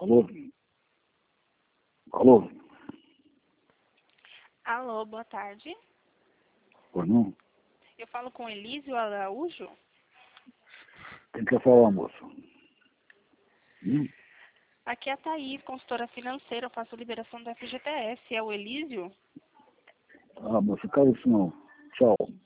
Alô? Alô? Alô, boa tarde. Pois não? Eu falo com Elísio Araújo. Quem quer falar, moça? Aqui é a Thaís, consultora financeira. Eu faço liberação do FGTS. É o Elísio? Ah, moça, cara, isso não. Tchau.